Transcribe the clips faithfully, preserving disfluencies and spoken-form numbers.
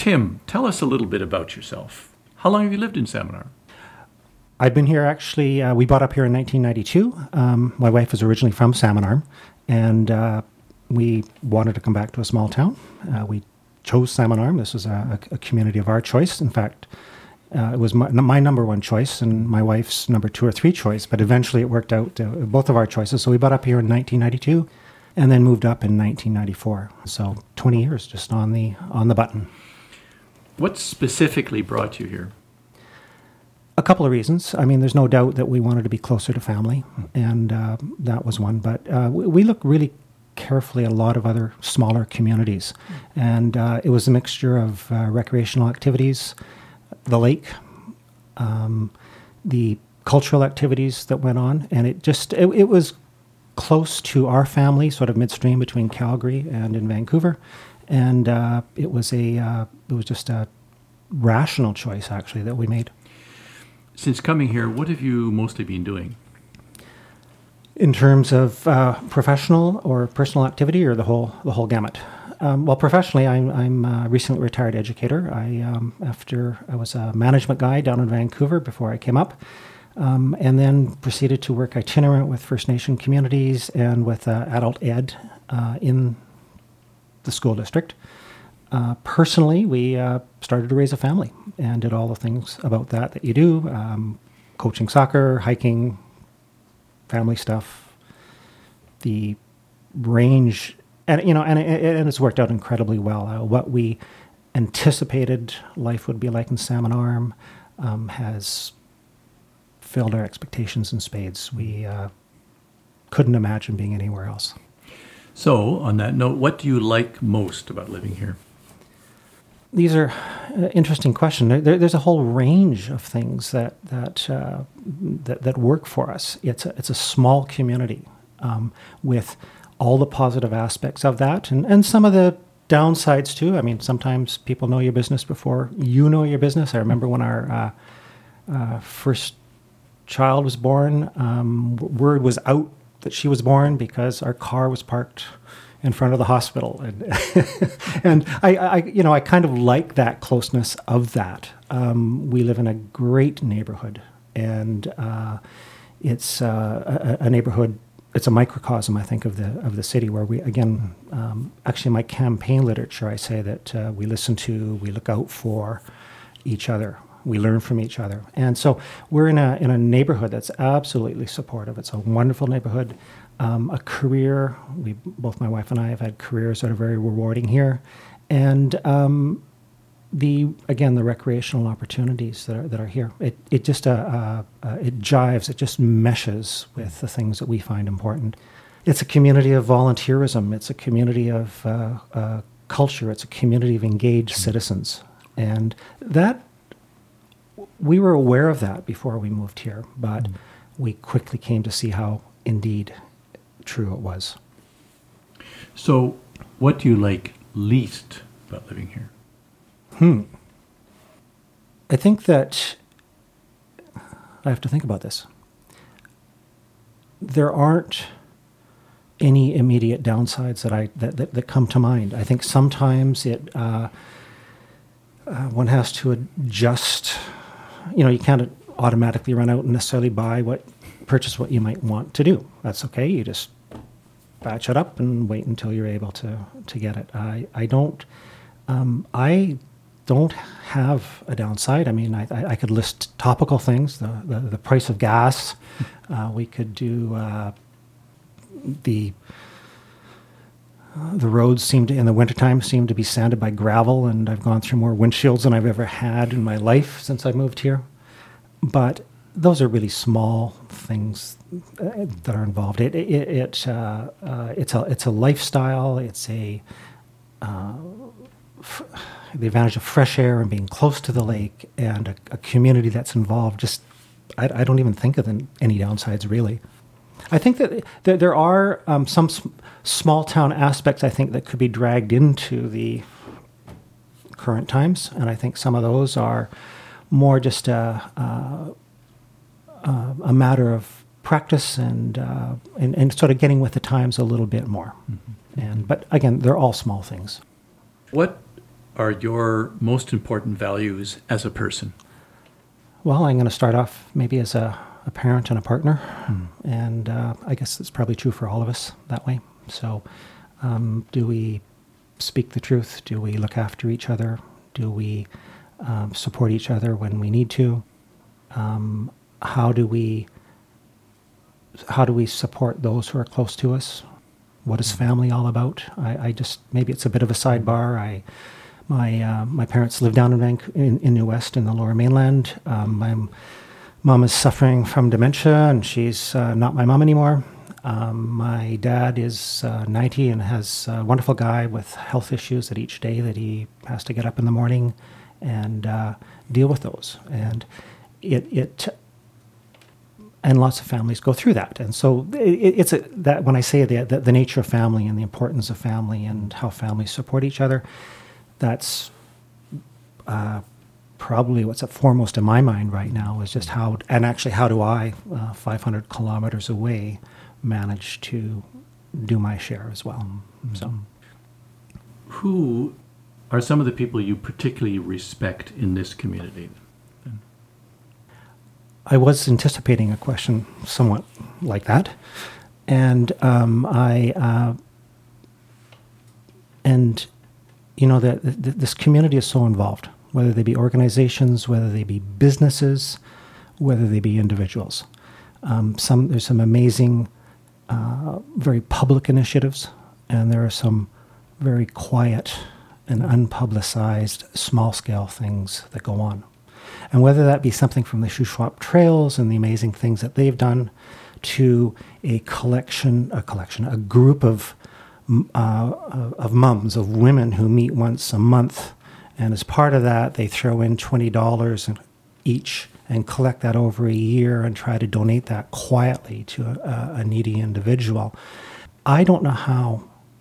Tim, tell us a little bit about yourself. How long have you lived in Salmon Arm? I've been here actually, uh, we bought up here in nineteen ninety-two. Um, my wife was originally from Salmon Arm, and uh, we wanted to come back to a small town. Uh, we chose Salmon Arm. This was a, a community of our choice. In fact, uh, it was my, my number one choice and my wife's number two or three choice, but eventually it worked out uh, both of our choices. So we bought up here in nineteen ninety-two and then moved up in nineteen ninety-four. So twenty years just on the on the button. What specifically brought you here? A couple of reasons. I mean, there's no doubt that we wanted to be closer to family, and uh, that was one. But uh, we, we looked really carefully at a lot of other smaller communities, and uh, it was a mixture of uh, recreational activities, the lake, um, the cultural activities that went on, and it just it, it was close to our family, sort of midstream between Calgary and in Vancouver, and uh, it was a uh, it was just a rational choice actually that we made. Since coming here, what have you mostly been doing? In terms of uh, professional or personal activity, or the whole the whole gamut? Um, well, professionally, I'm I'm a recently retired educator. I um, after I was a management guy down in Vancouver before I came up, um, and then proceeded to work itinerant with First Nation communities and with uh, adult ed uh, in the school district. Uh, personally, we uh, started to raise a family and did all the things about that that you do, um, coaching soccer, hiking, family stuff, the range, and you know, and, and it's worked out incredibly well. Uh, what we anticipated life would be like in Salmon Arm um, has filled our expectations in spades. We uh, couldn't imagine being anywhere else. So, on that note, what do you like most about living here? These are uh, interesting questions. There, there's a whole range of things that that, uh, that that work for us. It's a, it's a small community um, with all the positive aspects of that, and, and some of the downsides too. I mean, sometimes people know your business before you know your business. I remember when our uh, uh, first child was born, um, word was out that she was born because our car was parked in front of the hospital, and and I, I, you know, I kind of like that closeness of that. Um, we live in a great neighborhood, and uh, it's uh, a, a neighborhood. It's a microcosm, I think, of the of the city where we again, um, actually, in my campaign literature, I say that uh, we listen to, we look out for each other, we learn from each other, and so we're in a in a neighborhood that's absolutely supportive. It's a wonderful neighborhood. Um, a career, we both my wife and I have had careers that are very rewarding here, and um, the again the recreational opportunities that are that are here. It it just uh, uh, uh, it jives. It just meshes with the things that we find important. It's a community of volunteerism. It's a community of uh, uh, culture. It's a community of engaged citizens, and that we were aware of that before we moved here, but mm. we quickly came to see how indeed true it was. So, what do you like least about living here? Hmm. I think that I have to think about this. There aren't any immediate downsides that I that, that, that come to mind. I think sometimes it uh, uh, one has to adjust. You know, you can't automatically run out and necessarily buy what purchase what you might want to do. That's okay. You just batch it up and wait until you're able to to get it. I I don't um, I don't have a downside. I mean, I I, I could list topical things. The the, the price of gas. Uh, we could do uh, the. Uh, the roads seem to, in the wintertime, seem to be sanded by gravel, and I've gone through more windshields than I've ever had in my life since I moved here. But those are really small things uh, that are involved. It, it, it uh, uh, it's a it's a lifestyle. It's a uh, f- the advantage of fresh air and being close to the lake and a, a community that's involved. Just I, I don't even think of them, any downsides really. I think that there, there are um, some sm- small town aspects, I think, that could be dragged into the current times, and I think some of those are more just a, a, a matter of practice and, uh, and and sort of getting with the times a little bit more. Mm-hmm. And but again, they're all small things. What are your most important values as a person? Well, I'm going to start off maybe as a, a parent and a partner, mm. and uh, I guess it's probably true for all of us that way. So, um, do we speak the truth? Do we look after each other? Do we um, support each other when we need to? Um, how do we how do we support those who are close to us? What is family all about? I, I just maybe it's a bit of a sidebar. I my uh, my parents live down in, Vancouver, in in New West in the Lower Mainland. Um, my mom is suffering from dementia, and she's uh, not my mom anymore. Um, my dad is uh, ninety and has a wonderful guy with health issues that each day that he has to get up in the morning and uh, deal with those. And it it and lots of families go through that. And so it, it's a, that when I say the, the the nature of family and the importance of family and how families support each other, that's uh, probably what's foremost in my mind right now is just how, and actually how do I, uh, five hundred kilometers away, manage to do my share as well. Mm-hmm. So, who are some of the people you particularly respect in this community? I was anticipating a question somewhat like that, and um, I uh, and you know that this community is so involved, whether they be organizations, whether they be businesses, whether they be individuals. Um, some there's some amazing, uh, very public initiatives, and there are some very quiet and unpublicized small-scale things that go on. And whether that be something from the Shuswap Trails and the amazing things that they've done, to a collection, a collection, a group of uh, of mums, of women who meet once a month, and as part of that, they throw in twenty dollars each and collect that over a year and try to donate that quietly to a, a needy individual. I don't know how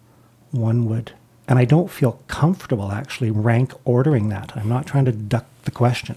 one would, and I don't feel comfortable actually rank ordering that. I'm not trying to duck the question.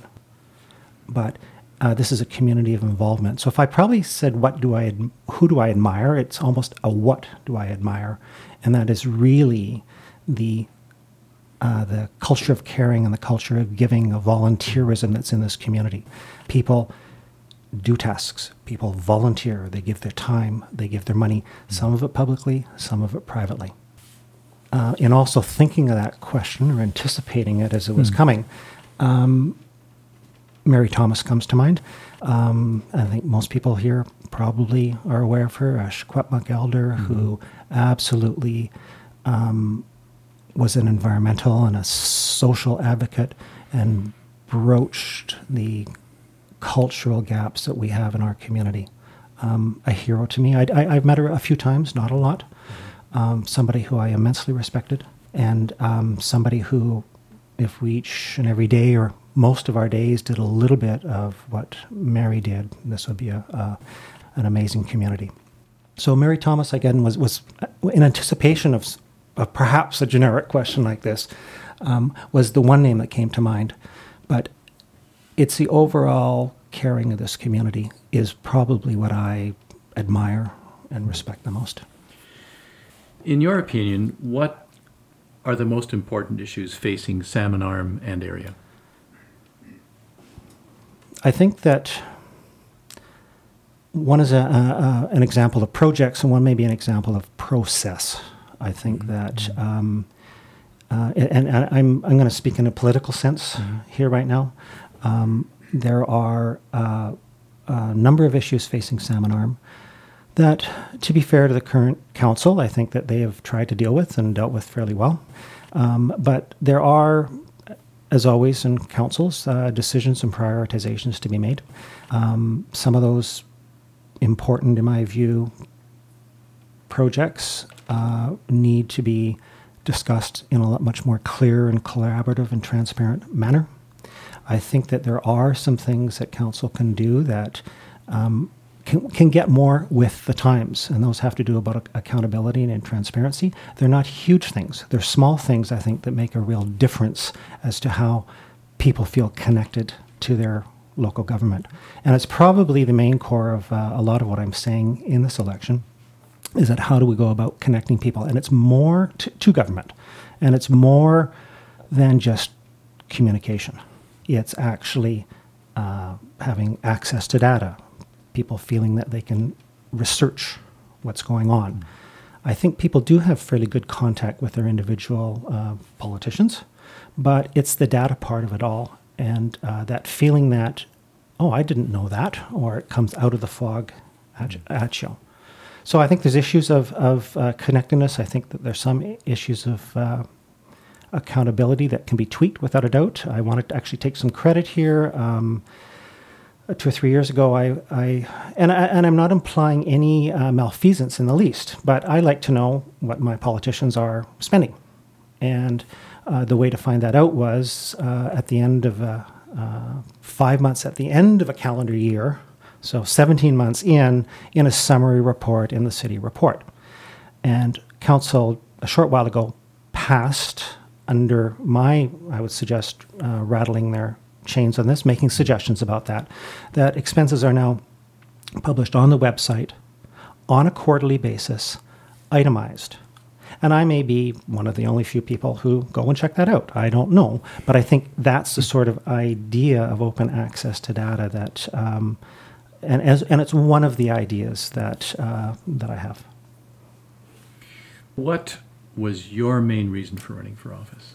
But uh, this is a community of involvement. So if I probably said, what do I, ad- who do I admire? It's almost a what do I admire? And that is really the uh, the culture of caring and the culture of giving, of volunteerism that's in this community. People do tasks. People volunteer. They give their time. They give their money, some of it publicly, some of it privately. Uh, and also thinking of that question or anticipating it as it was mm. coming, um, Mary Thomas comes to mind. Um, I think most people here probably are aware of her, a Secwepemc elder mm-hmm. who absolutely um, was an environmental and a social advocate and broached the cultural gaps that we have in our community. Um, a hero to me. I, I, I've met her a few times, not a lot. Mm-hmm. Um, somebody who I immensely respected, and um, somebody who, if we each and every day or most of our days did a little bit of what Mary did, this would be a, a an amazing community. So Mary Thomas, again, was, was in anticipation of, of perhaps a generic question like this, um, was the one name that came to mind. But it's the overall caring of this community is probably what I admire and respect the most. In your opinion, what are the most important issues facing Salmon Arm and area? I think that one is a, a, an example of projects, and one may be an example of process. I think mm-hmm. that, um, uh, and, and I'm I'm going to speak in a political sense mm-hmm. here right now. Um, there are uh, a number of issues facing Salmon Arm that, to be fair to the current council, I think that they have tried to deal with and dealt with fairly well. Um, but there are, as always in councils, uh, decisions and prioritizations to be made. Um, some of those important, in my view, projects uh, need to be discussed in a much more clear and collaborative and transparent manner. I think that there are some things that council can do that um, can, can get more with the times, and those have to do about accountability and transparency. They're not huge things. They're small things, I think, that make a real difference as to how people feel connected to their local government. And it's probably the main core of uh, a lot of what I'm saying in this election, is that how do we go about connecting people? And it's more to, to government, and it's more than just communication. It's actually uh, having access to data, people feeling that they can research what's going on. Mm. I think people do have fairly good contact with their individual uh, politicians, but it's the data part of it all, and uh, that feeling that, oh, I didn't know that, or it comes out of the fog at, mm. at you. So I think there's issues of, of uh, connectedness. I think that there's some issues of uh, accountability that can be tweaked without a doubt. I wanted to actually take some credit here. Um, Two or three years ago, I, I and I, and I'm not implying any uh, malfeasance in the least, but I like to know what my politicians are spending, and uh, the way to find that out was uh, at the end of a, uh, five months at the end of a calendar year, so seventeen months in, in a summary report in the city report, and council a short while ago passed under my, I would suggest, uh, rattling their chains on this, making suggestions about that, that expenses are now published on the website on a quarterly basis, itemized. And I may be one of the only few people who go and check that out. I don't know. But I think that's the sort of idea of open access to data that, um, and, as, and it's one of the ideas that, uh, that I have. What was your main reason for running for office?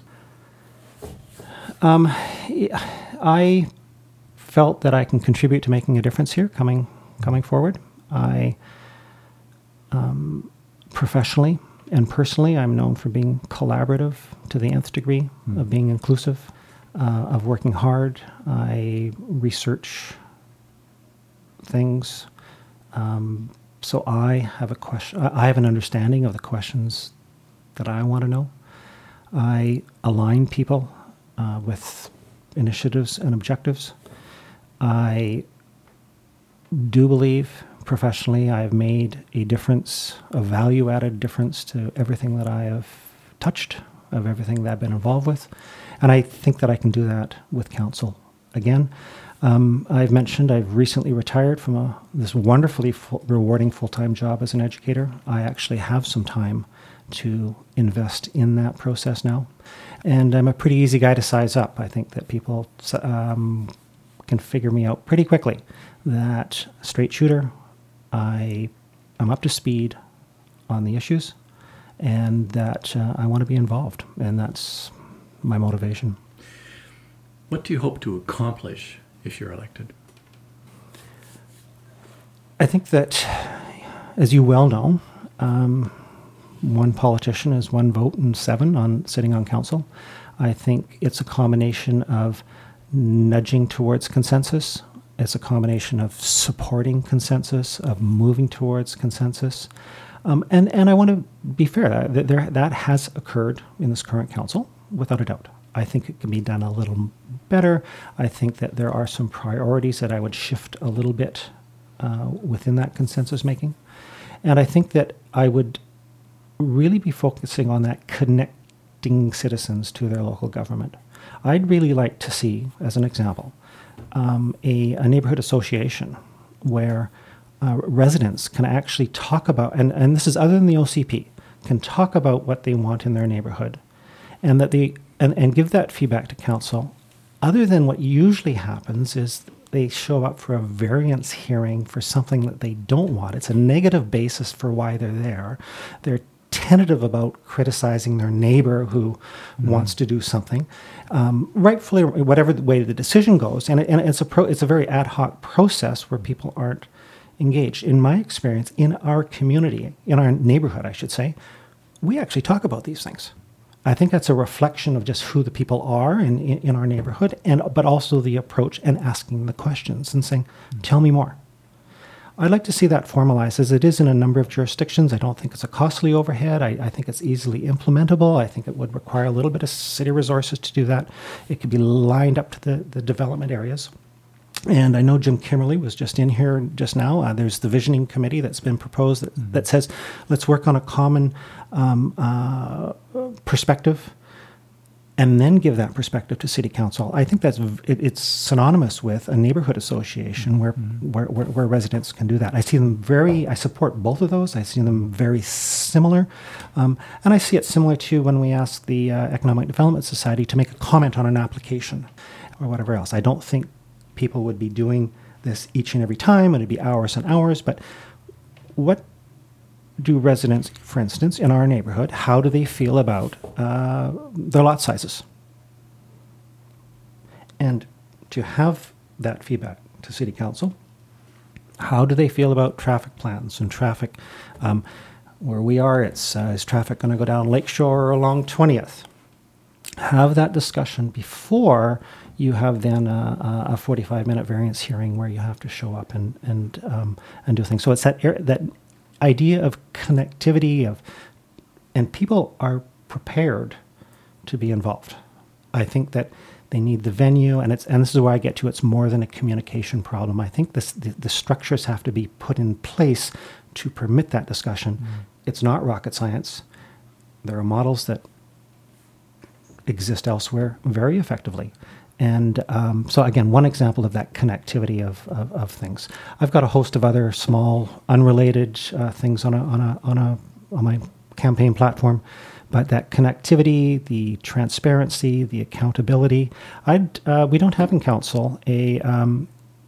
Um, I felt that I can contribute to making a difference here coming coming forward. I, um, professionally and personally, I'm known for being collaborative to the nth degree, mm. of being inclusive, uh, of working hard. I research things. Um, so I have a question. I have an understanding of the questions that I want to know. I align people Uh, with initiatives and objectives. I do believe professionally I have made a difference, a value-added difference to everything that I have touched, of everything that I've been involved with. And I think that I can do that with council again. Um, I've mentioned I've recently retired from a, this wonderfully full, rewarding full-time job as an educator. I actually have some time to invest in that process now. And I'm a pretty easy guy to size up. I think that people um, can figure me out pretty quickly. That straight shooter, I am up to speed on the issues, and that uh, I want to be involved, and that's my motivation. What do you hope to accomplish if you're elected? I think that, as you well know, um, one politician is one vote and seven on sitting on council. I think it's a combination of nudging towards consensus. It's a combination of supporting consensus, of moving towards consensus. Um, and, and I want to be fair, that, there, that has occurred in this current council, without a doubt. I think it can be done a little better. I think that there are some priorities that I would shift a little bit uh, within that consensus making. And I think that I would really be focusing on that connecting citizens to their local government. I'd really like to see, as an example, um, a, a neighborhood association where uh, residents can actually talk about, and, and this is other than the O C P, can talk about what they want in their neighborhood, and that they and, and give that feedback to council. Other than what usually happens is they show up for a variance hearing for something that they don't want. It's a negative basis for why they're there. They're tentative about criticizing their neighbor who mm-hmm. wants to do something, um, rightfully, whatever the way the decision goes. And, it, and it's a pro, it's a very ad hoc process where people aren't engaged. In my experience, in our community, in our neighborhood, I should say, we actually talk about these things. I think that's a reflection of just who the people are in, in, in our neighborhood, and but also the approach and asking the questions and saying, mm-hmm. tell me more. I'd like to see that formalized, as it is in a number of jurisdictions. I don't think it's a costly overhead. I, I think it's easily implementable. I think it would require a little bit of city resources to do that. It could be lined up to the, the development areas. And I know Jim Kimmerly was just in here just now. Uh, there's the visioning committee that's been proposed that, mm-hmm. that says, let's work on a common um, uh, perspective and then give that perspective to City Council. I think that's it, it's synonymous with a neighborhood association where, mm-hmm. where, where where residents can do that. I see them very. I support both of those. I see them very similar, um, and I see it similar to when we ask the uh, Economic Development Society to make a comment on an application or whatever else. I don't think people would be doing this each and every time, and it'd be hours and hours. But what do residents, for instance, in our neighborhood, how do they feel about uh, their lot sizes? And to have that feedback to City Council, how do they feel about traffic plans and traffic? Um, where we are, it's uh, is traffic going to go down Lakeshore or along twentieth? Have that discussion before you have then a, a forty-five minute variance hearing where you have to show up and and um, and do things. So it's that that idea of connectivity of, and people are prepared to be involved. I think that they need the venue, and it's and this is where I get to. It's more than a communication problem. I think this the, the structures have to be put in place to permit that discussion. Mm. It's not rocket science. There are models that exist elsewhere very effectively. And um, so, again, one example of that connectivity of, of, of things. I've got a host of other small, unrelated uh, things on a on a on a on my campaign platform, but that connectivity, the transparency, the accountability. I'd uh, we don't have in council a, um,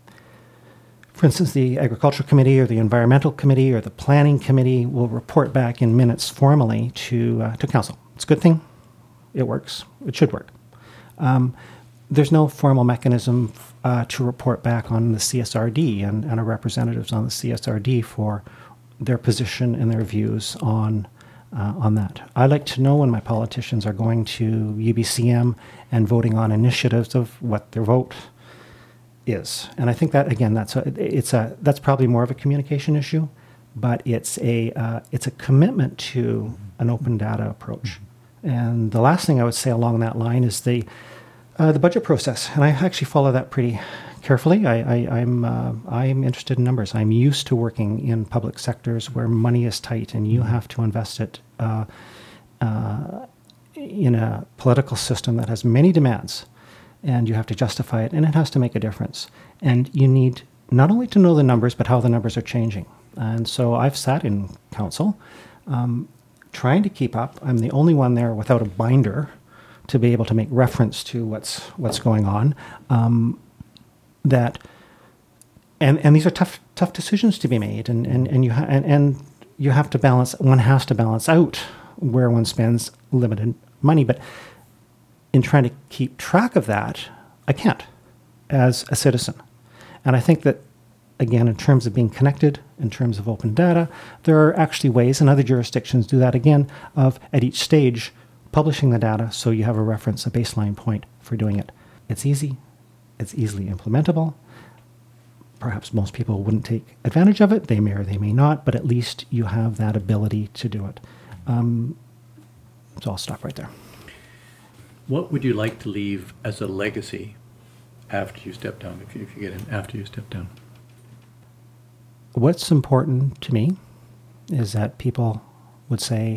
for instance, the Agricultural Committee or the Environmental Committee or the Planning Committee will report back in minutes formally to uh, to council. It's a good thing. It works. It should work. Um, There's no formal mechanism uh, to report back on the C S R D and, and our representatives on the C S R D for their position and their views on uh, on that. I like to know when my politicians are going to U B C M and voting on initiatives of what their vote is. And I think that, again, that's a, it's a that's probably more of a communication issue, but it's a uh, it's a commitment to an open data approach. And the last thing I would say along that line is the Uh, the budget process, and I actually follow that pretty carefully. I, I, I'm uh, I'm interested in numbers. I'm used to working in public sectors where money is tight, and you have to invest it uh, uh, in a political system that has many demands, and you have to justify it, and it has to make a difference. And you need not only to know the numbers, but how the numbers are changing. And so I've sat in council um, trying to keep up. I'm the only one there without a binder to be able to make reference to what's what's going on. Um, that and and these are tough tough decisions to be made, and and and you ha- and, and you have to balance. One has to balance out where one spends limited money, but in trying to keep track of that, I can't as a citizen. And I think that, again, in terms of being connected, in terms of open data, there are actually ways, and other jurisdictions do that again, of at each stage publishing the data so you have a reference, a baseline point for doing it. It's easy. It's easily implementable. Perhaps most people wouldn't take advantage of it. They may or they may not, but at least you have that ability to do it. Um, so I'll stop right there. What would you like to leave as a legacy after you step down, if you, if you get in, after you step down? What's important to me is that people would say,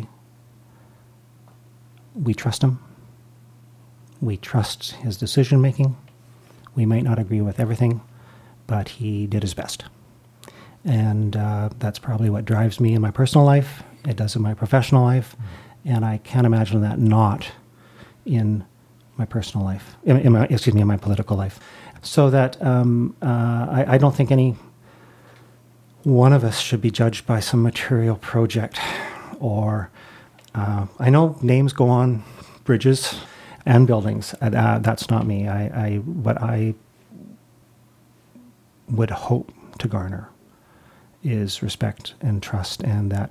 we trust him. We trust his decision making. We might not agree with everything, but he did his best. And uh, that's probably what drives me in my personal life. It does in my professional life. Mm. And I can't imagine that not in my personal life, in, in my, excuse me, in my political life. So that um, uh, I, I don't think any one of us should be judged by some material project or Uh, I know names go on bridges and buildings. Uh, that's not me. I, I what I would hope to garner is respect and trust, and that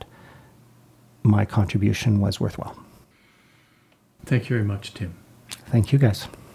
my contribution was worthwhile. Thank you very much, Tim. Thank you, guys.